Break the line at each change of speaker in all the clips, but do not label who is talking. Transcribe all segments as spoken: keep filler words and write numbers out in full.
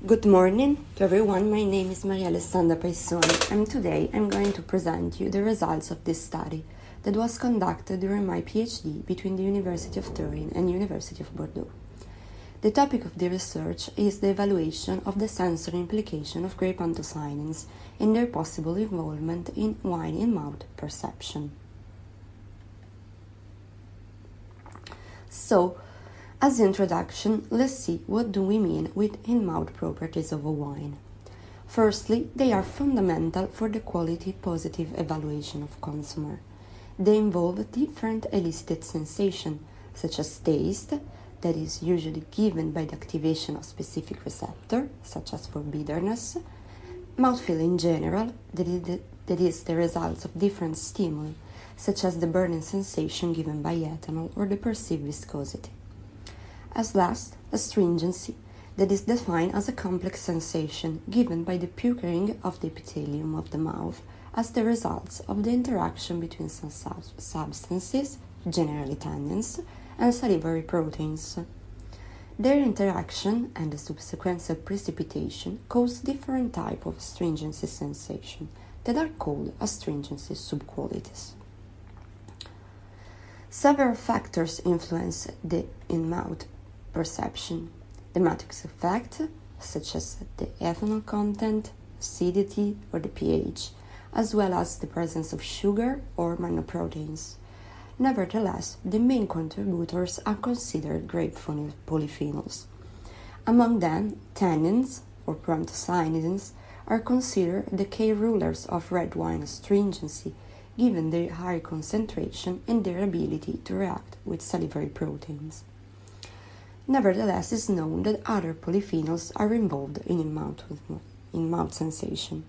Good morning to everyone. My name is Maria Alessandra Paisoni, and today I'm going to present you the results of this study that was conducted during my PhD between the University of Turin and University of Bordeaux. The topic of the research is the evaluation of the sensory implication of grape anthocyanins and their possible involvement in wine in mouth perception. So, as introduction, let's see what do we mean with in-mouth properties of a wine. Firstly, they are fundamental for the quality positive evaluation of consumer. They involve different elicited sensation, such as taste, that is usually given by the activation of specific receptor, such as for bitterness, mouthfeel in general, that is the, that is the result of different stimuli, such as the burning sensation given by ethanol or the perceived viscosity. As last, astringency, that is defined as a complex sensation given by the puckering of the epithelium of the mouth as the result of the interaction between some sub- substances, generally tannins, and salivary proteins. Their interaction and the subsequent precipitation cause different types of astringency sensation that are called astringency subqualities. Several factors influence the in-mouth perception. The matrix effect, such as the ethanol content, acidity, or the pH, as well as the presence of sugar or monoproteins. Nevertheless, the main contributors are considered grape polyphenols. Among them, tannins, or proanthocyanins, are considered the key rulers of red wine astringency, given their high concentration and their ability to react with salivary proteins. Nevertheless, it is known that other polyphenols are involved in in-mouth, in-mouth sensation.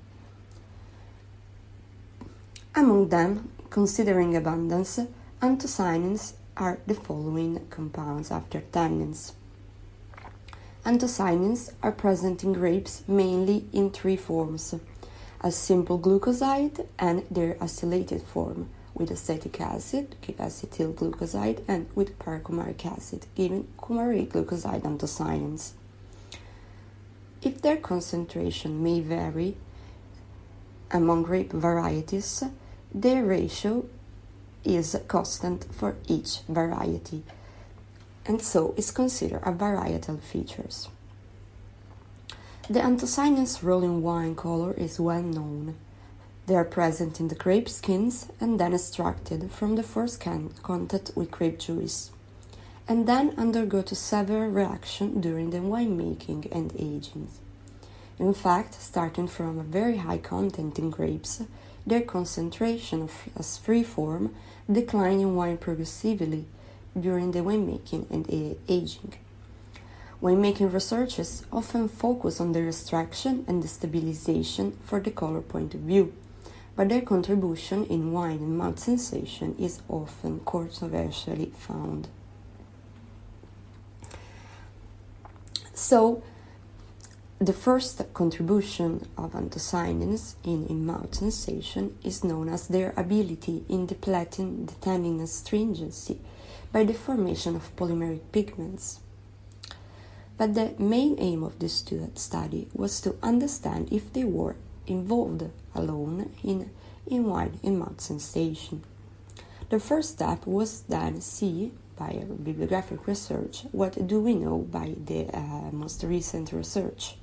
Among them, considering abundance, anthocyanins are the following compounds after tannins. Anthocyanins are present in grapes mainly in three forms: as simple glucoside and their acylated form, with acetic acid, acetyl glucoside, and with paracumaric acid, giving coumarate glucoside anthocyanins. If their concentration may vary among grape varieties, their ratio is constant for each variety, and so is considered a varietal features. The anthocyanins' role in wine color is well known. They are present in the grape skins and then extracted from the first contact with grape juice, and then undergo to several reactions during the winemaking and aging. In fact, starting from a very high content in grapes, their concentration of, as free form decline in wine progressively during the winemaking and aging. Winemaking researchers often focus on their extraction and the stabilization for the color point of view, but their contribution in wine and mouth sensation is often controversially found. So, the first contribution of anthocyanins in in-mouth sensation is known as their ability in depleting the tannin astringency by the formation of polymeric pigments. But the main aim of this study was to understand if they were involved alone in, in wine in mouth sensation. The first step was then see by bibliographic research what do we know by the uh, most recent research.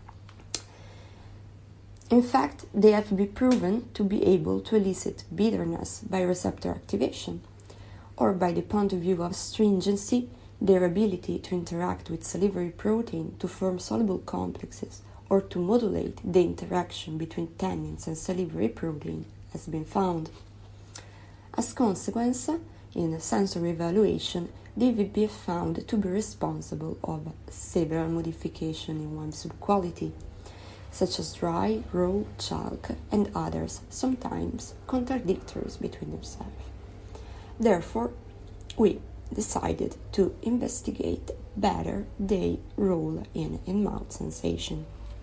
In fact, they have been proven to be able to elicit bitterness by receptor activation, or by the point of view of astringency, their ability to interact with salivary protein to form soluble complexes or to modulate the interaction between tannins and salivary protein has been found. As consequence, in sensory evaluation, they will be found to be responsible of several modifications in wine subquality, such as dry, raw, chalk, and others, sometimes contradictory between themselves. Therefore, we decided to investigate better their role in in-mouth sensation.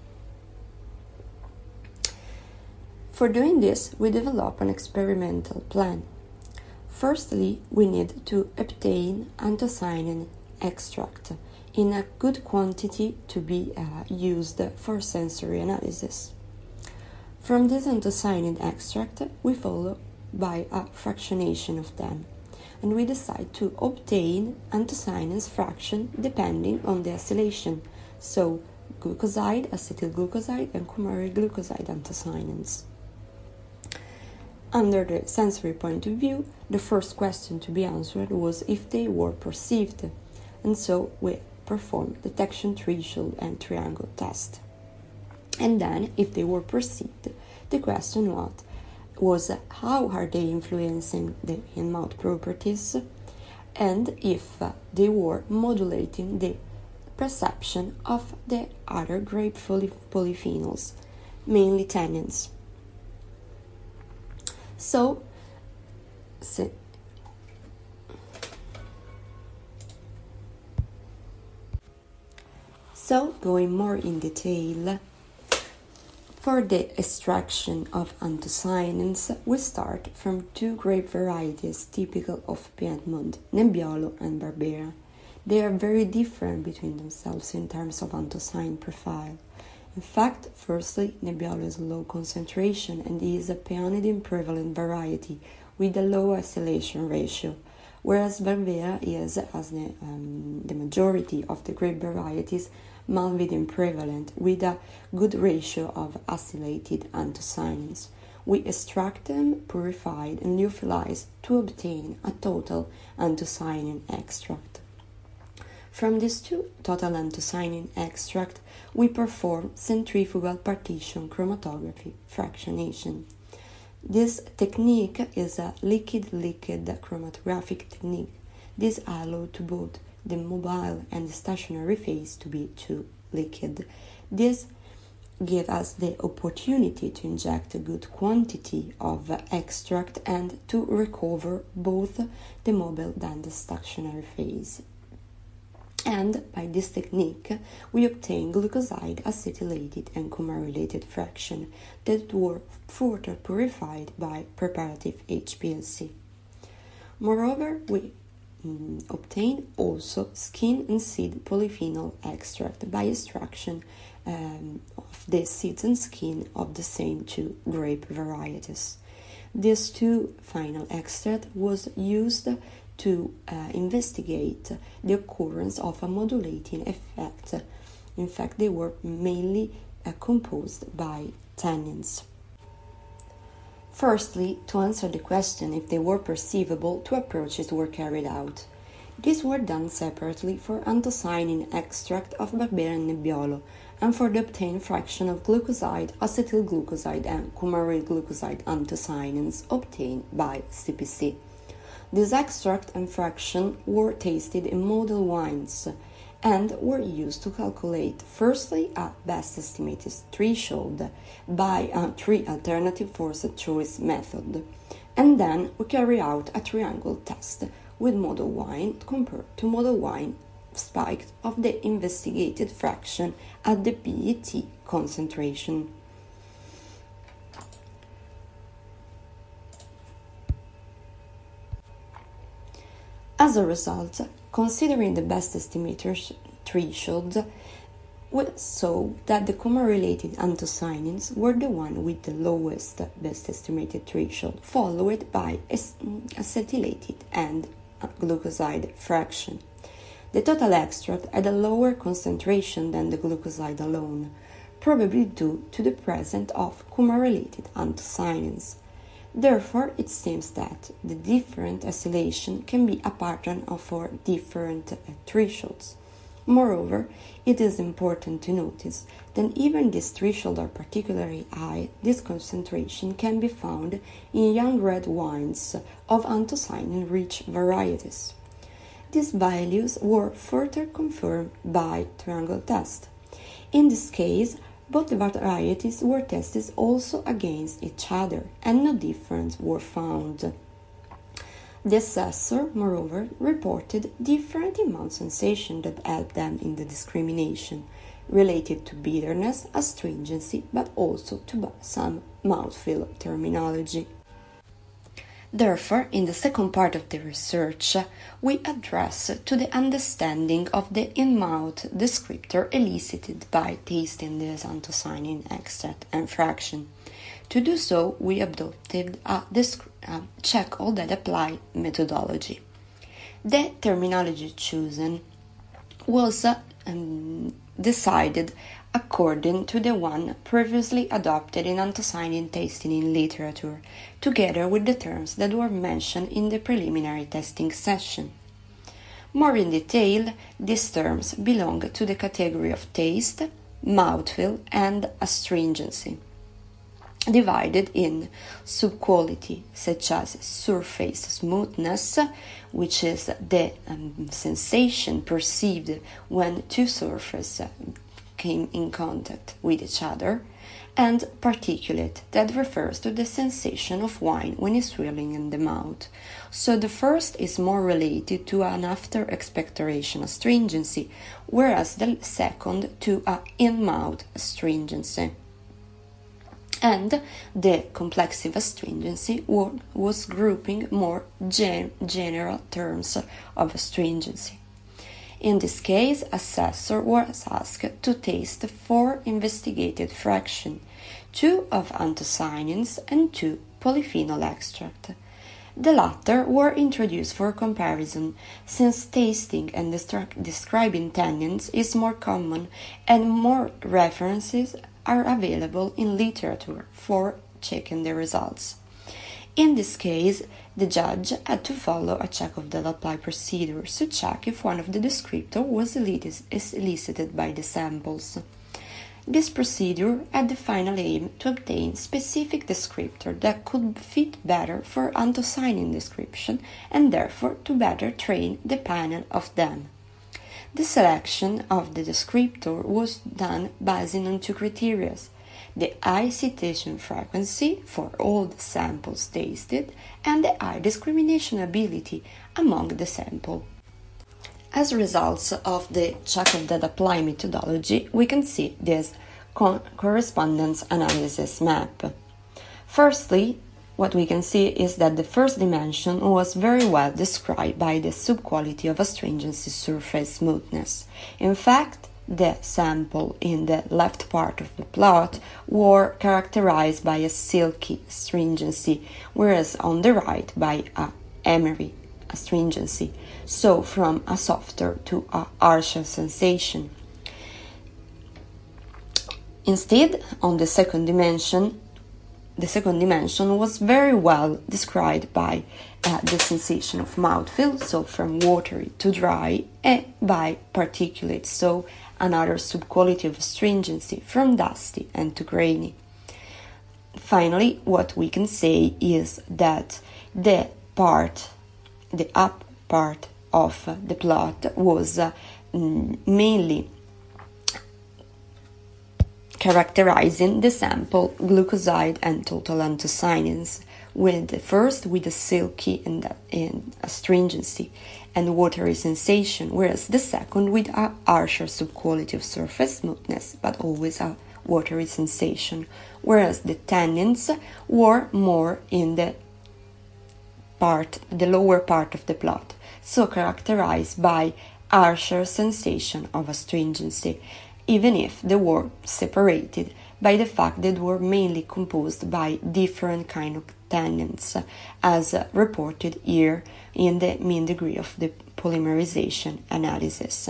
For doing this, we developed an experimental plan. Firstly, we need to obtain anthocyanin extract in a good quantity to be uh, used for sensory analysis. From this anthocyanin extract, we follow by a fractionation of them, and we decide to obtain anthocyanins fraction depending on the acylation, so glucoside, acetylglucoside, and coumaryl glucoside anthocyanins. Under the sensory point of view, the first question to be answered was if they were perceived, and so we performed detection threshold and triangle test. And then, if they were perceived, the question was, was how are they influencing the in-mouth properties, and if uh, they were modulating the perception of the other grape poly- polyphenols, mainly tannins. So, so, so going more in detail, for the extraction of anthocyanins, we start from two grape varieties typical of Piedmont, Nebbiolo and Barbera. They are very different between themselves in terms of anthocyanin profile. In fact, firstly, Nebbiolo is low concentration and is a peonidine prevalent variety with a low acylation ratio, whereas Barbera is, as the, um, the majority of the grape varieties, malvidine prevalent with a good ratio of acylated anthocyanins. We extract them, purified, and lyophilize to obtain a total anthocyanin extract. From these two total anthocyanin extract, we perform centrifugal partition chromatography fractionation. This technique is a liquid-liquid chromatographic technique. This allows to both the mobile and the stationary phase to be two liquid. This gives us the opportunity to inject a good quantity of extract and to recover both the mobile and the stationary phase. And by this technique, we obtain glucoside, acetylated, and coumarylated fraction that were further purified by preparative H P L C. Moreover, we mm, obtain also skin and seed polyphenol extract by extraction um, of the seeds and skin of the same two grape varieties. These two final extract was used to uh, investigate the occurrence of a modulating effect. In fact, they were mainly uh, composed by tannins. Firstly, to answer the question if they were perceivable, two approaches were carried out. These were done separately for anthocyanin extract of Barbera and Nebbiolo, and for the obtained fraction of glucoside, acetylglucoside, and coumaryl glucoside anthocyanins obtained by C P C. This extract and fraction were tasted in model wines and were used to calculate firstly a best estimated threshold by a three alternative forced choice method, and then we carry out a triangle test with model wine compared to model wine spiked of the investigated fraction at the P E T concentration. As a result, considering the best estimator threshold, we saw that the coumarylated anthocyanins were the one with the lowest best estimated threshold, followed by acetylated and glucoside fraction. The total extract had a lower concentration than the glucoside alone, probably due to the presence of coumarylated anthocyanins. Therefore, it seems that the different acylation can be a pattern of four different uh, thresholds. Moreover, it is important to notice that even these thresholds are particularly high, this concentration can be found in young red wines of anthocyanin-rich varieties. These values were further confirmed by triangle test. In this case, both the varieties were tested also against each other, and no difference were found. The assessor, moreover, reported different in-mouth sensation that helped them in the discrimination, related to bitterness, astringency, but also to some mouthfeel terminology. Therefore, in the second part of the research, we address to the understanding of the in-mouth descriptor elicited by tasting the xanthocyanin extract and fraction. To do so, we adopted a, a check all that apply methodology. The terminology chosen was um, decided according to the one previously adopted in anthocyanin tasting in literature, together with the terms that were mentioned in the preliminary testing session. More in detail, these terms belong to the category of taste, mouthfeel, and astringency, divided in subquality such as surface smoothness, which is the um, sensation perceived when two surfaces came in contact with each other, and particulate, that refers to the sensation of wine when it's swirling in the mouth. So the first is more related to an after expectoration astringency, whereas the second to a in-mouth astringency. And the complexive astringency was grouping more gen- general terms of astringency. In this case, assessor was asked to taste four investigated fractions, two of anthocyanins and two polyphenol extract. The latter were introduced for comparison, since tasting and destru- describing tannins is more common and more references are available in literature for checking the results. In this case, the judge had to follow a check of the apply procedure to check if one of the descriptors was elicited by the samples. This procedure had the final aim to obtain specific descriptor that could fit better for anthocyanin description and therefore to better train the panel of them. The selection of the descriptor was done based on two criteria: the high citation frequency for all the samples tasted and the high discrimination ability among the sample. As results of the check of that apply methodology, we can see this co- correspondence analysis map. Firstly, what we can see is that the first dimension was very well described by the subquality of astringency surface smoothness. In fact, the sample in the left part of the plot were characterized by a silky astringency, whereas on the right by a emery astringency, so from a softer to a harsher sensation. Instead, on the second dimension, the second dimension was very well described by uh, the sensation of mouthfeel, so from watery to dry, and by particulate, so another subquality of astringency, from dusty and to grainy. Finally, what we can say is that the part, the up part of the plot was uh, mainly characterizing the sample glucoside and total anthocyanins, with the first with a silky and, and astringency and watery sensation, whereas the second with a harsher subquality of surface smoothness, but always a watery sensation, whereas the tannins were more in the part, the lower part of the plot, so characterized by harsher sensation of astringency, even if they were separated by the fact that they were mainly composed by different kind of tannins, as reported here in the mean degree of the polymerization analysis.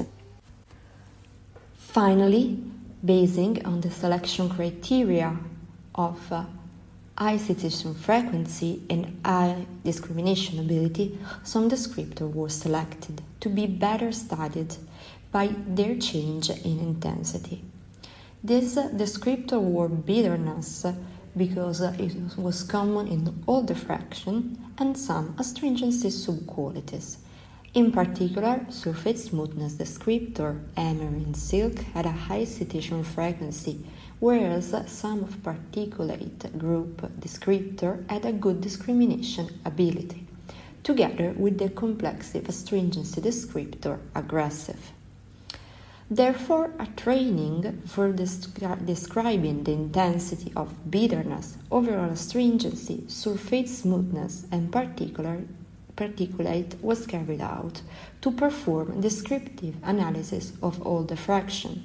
Finally, basing on the selection criteria of uh, high citation frequency and high discrimination ability, some descriptors were selected to be better studied by their change in intensity. This uh, descriptor were bitterness because uh, it was common in all the fraction and some astringency subqualities. In particular, surface smoothness descriptor, emery and silk, had a high citation frequency, whereas some of particulate group descriptor had a good discrimination ability, together with the complexive astringency descriptor, aggressive. Therefore, a training for descri- describing the intensity of bitterness, overall astringency, surface smoothness, and particular, particulate was carried out to perform descriptive analysis of all the fraction.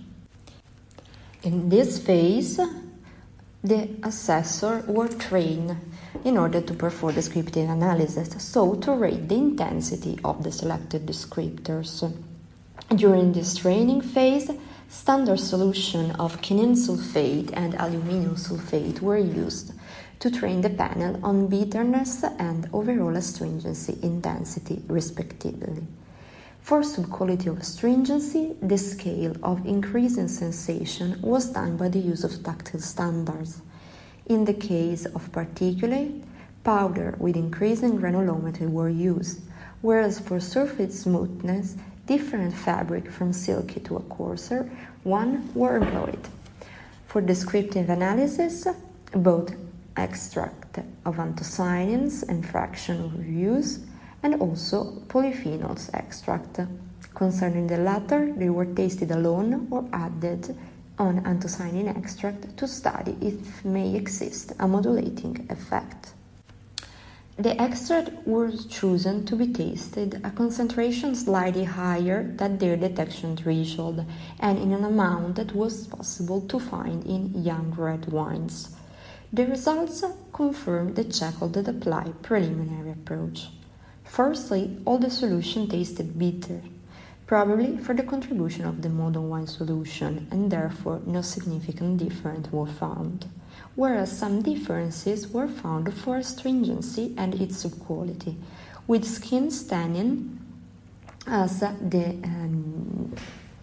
In this phase, the assessor were trained in order to perform descriptive analysis, so to rate the intensity of the selected descriptors. During this training phase, standard solution of quinine sulfate and aluminum sulfate were used to train the panel on bitterness and overall astringency intensity, respectively. For subquality of astringency, the scale of increasing sensation was done by the use of tactile standards. In the case of particulate, powder with increasing granulometry were used, whereas for surface smoothness, different fabric from silky to a coarser one were employed. For descriptive analysis, both extract of anthocyanins and fraction were used, and also polyphenols extract. Concerning the latter, they were tasted alone or added on anthocyanin extract to study if may exist a modulating effect. The extract was chosen to be tasted at concentration slightly higher than their detection threshold and in an amount that was possible to find in young red wines. The results confirmed the Jekyll that applied preliminary approach. Firstly, all the solution tasted bitter, probably for the contribution of the modern wine solution, and therefore no significant difference was found, whereas some differences were found for astringency and its subquality, with skin tannin as the um,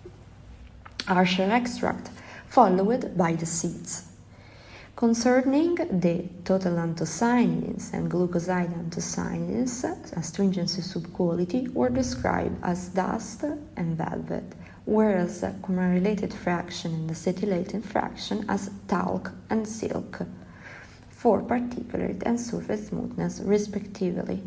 harsher extract, followed by the seeds. Concerning the total anthocyanins and glucoside anthocyanins, astringency subquality were described as dust and velvet, whereas the comma-related fraction and acetylated fraction as talc and silk, for particulate and surface smoothness, respectively.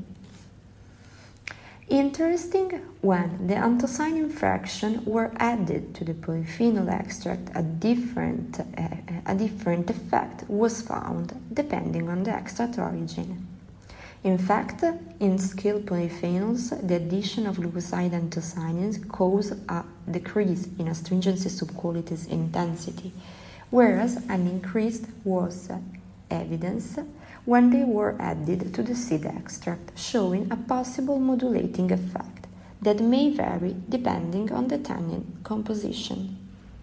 Interesting, when the anthocyanin fraction were added to the polyphenol extract, a different, uh, a different effect was found depending on the extract origin. In fact, in scale polyphenols, the addition of glucoside anthocyanins caused a decrease in astringency subquality's intensity, whereas an increase was evidenced when they were added to the seed extract, showing a possible modulating effect that may vary depending on the tannin composition.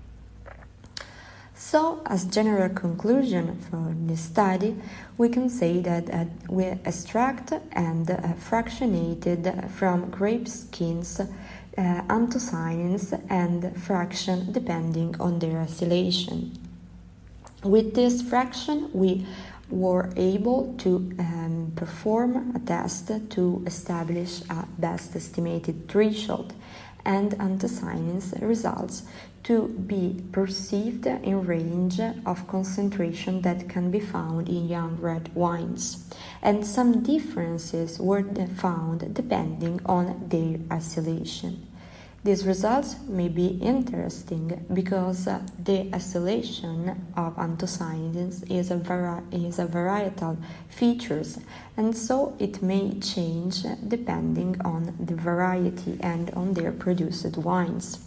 So, as general conclusion for this study, we can say that uh, we extract and uh, fractionated from grape skins uh, anthocyanins and fraction depending on their acylation. With this fraction, we were able to um, perform a test to establish a best estimated threshold and anthocyanins results to be perceived in range of concentration that can be found in young red wines, and some differences were found depending on their acylation. These results may be interesting because uh, the acylation of anthocyanins is a, vari is a varietal features, and so it may change depending on the variety and on their produced wines.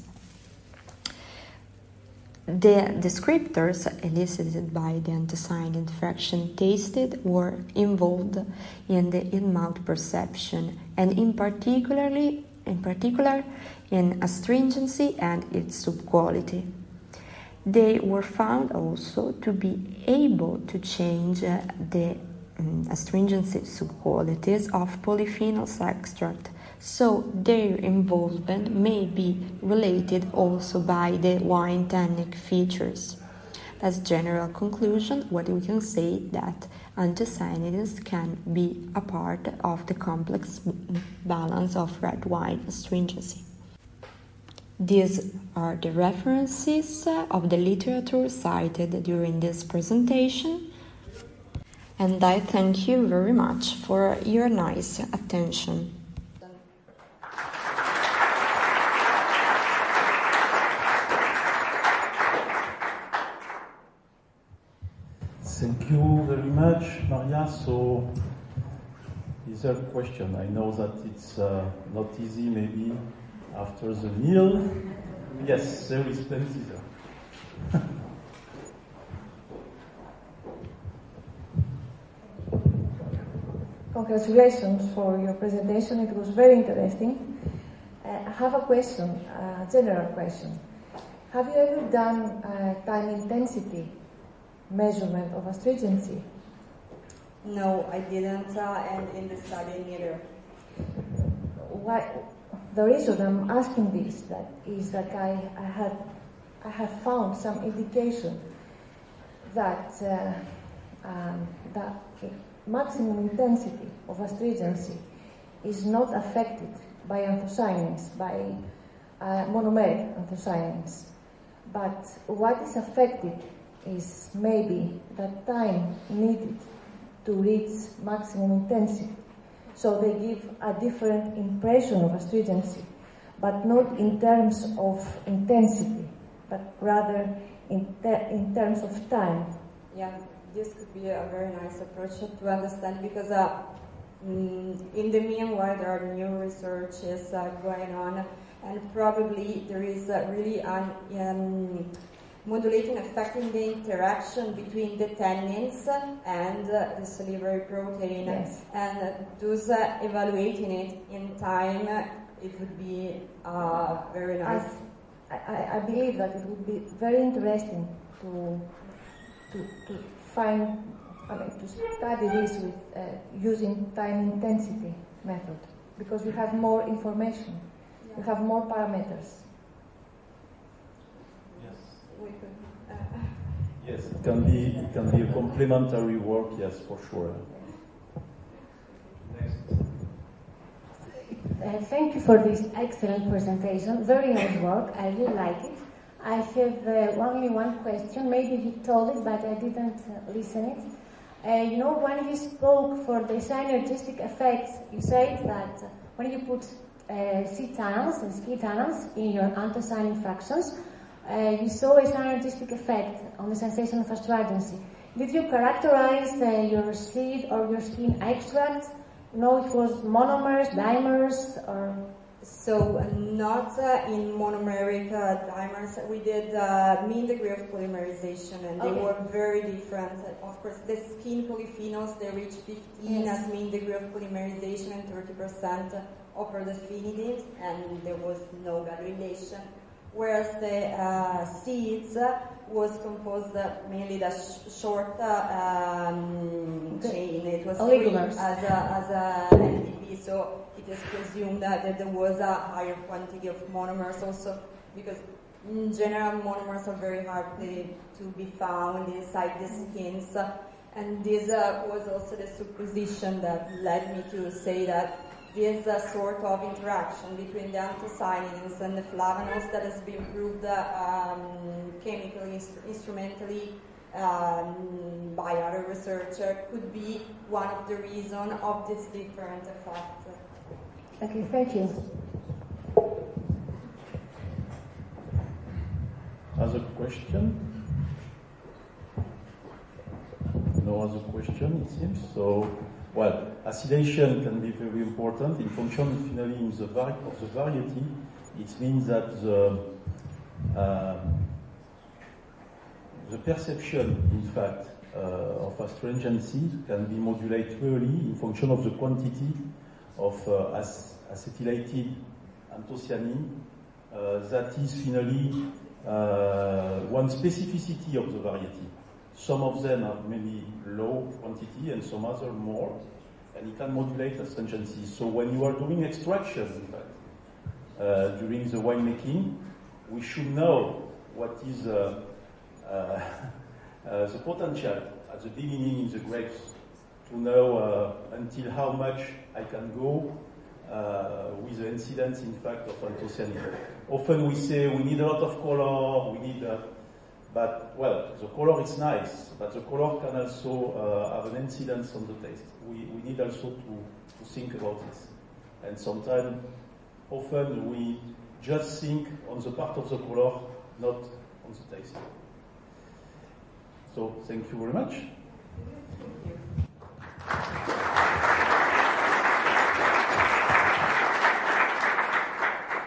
The descriptors elicited by the anthocyanin fraction tasted were involved in the in-mouth perception, and in particularly in particular in astringency and its subquality. They were found also to be able to change uh, the um, astringency subqualities of polyphenols extract, so their involvement may be related also by the wine tannic features. As general conclusion, what we can say that anthocyanins can be a part of the complex balance of red wine astringency. These are the references of the literature cited during this presentation, and I thank you very much for your nice attention.
Thank you very much, Maria. So, is there a question? I know that it's uh, not easy, maybe after the meal. Yes, there is plenty there.
Congratulations for your presentation. It was very interesting. Uh, I have a question, a general question. Have you ever done uh, time intensity measurement of astringency?
No, I didn't, uh, and in the study neither.
Why? The reason I'm asking this that is that I, I had I have found some indication that uh, um, the maximum intensity of astringency is not affected by anthocyanins, by uh, monomeric anthocyanins. But what is affected is maybe the time needed to reach maximum intensity. So they give a different impression of astringency, but not in terms of intensity, but rather in, ter- in terms of time.
Yeah, this could be a very nice approach to understand, because uh, mm, in the meanwhile there are new researches uh, going on, and probably there is uh, really an um, modulating effect in the interaction between the tannins and uh, the salivary protein.
Yes.
And uh, those uh, evaluating it in time, uh, it would be uh, very nice.
I, I, I believe that it would be very interesting to to, to find, I mean, to study this with uh, using time intensity method, because we have more information, yeah. We have more parameters.
We could, uh,
yes, it can be it can be a complementary work, yes, for sure. Next.
Uh, thank you for this excellent presentation. Very nice work. I really like it. I have uh, only one question. Maybe you told it, but I didn't uh, listen it. Uh, you know, when you spoke for the synergistic effects, you said that when you put uh, C-tunnels and ski-tunnels in your anthocyanin fractions, uh, you saw a synergistic effect on the sensation of astringency. Did you characterize uh, your seed or your skin extract? You know, it was monomers, dimers, or...
So, uh, not uh, in monomeric uh, dimers. We did uh, mean degree of polymerization, and they
Okay.
were very different. Of course, the skin polyphenols, they reach fifteen
Yes.
as mean degree of polymerization and thirty percent upper definitive, and there was no granulation. Whereas the uh, seeds uh, was composed uh, mainly the sh- short uh, um, chain. It was free
Oligomers.
as a, as a N D P, so it is presumed that, that there was a higher quantity of monomers also, because in general monomers are very hard to, to be found inside the skins. And this uh, was also the supposition that led me to say that this uh, sort of interaction between the anthocyanins and the flavonols that has been proved uh, um, chemically, instru- instrumentally um, by other researchers could be one of the reasons of this different effect.
Okay, thank you.
Other question? No other question, it seems. So, well, acylation can be very important in function finally in the vari- of the variety. It means that the uh, the perception, in fact, uh, of astringency can be modulated really in function of the quantity of uh, ac- acetylated anthocyanin. Uh, that is finally uh, one specificity of the variety. Some of them have maybe low quantity and some other more, and it can modulate astringency. So when you are doing extraction, in fact, uh, during the winemaking, we should know what is uh, uh, uh, the potential at the beginning in the grapes to know uh, until how much I can go uh, with the incidence, in fact, of anthocyanin. Often we say we need a lot of color, we need, uh, but well, the color is nice, but the color can also uh, have an incidence on the taste. We, we need also to, to think about this. And sometimes, often we just think on the part of the color, not on the taste. So, thank you very much.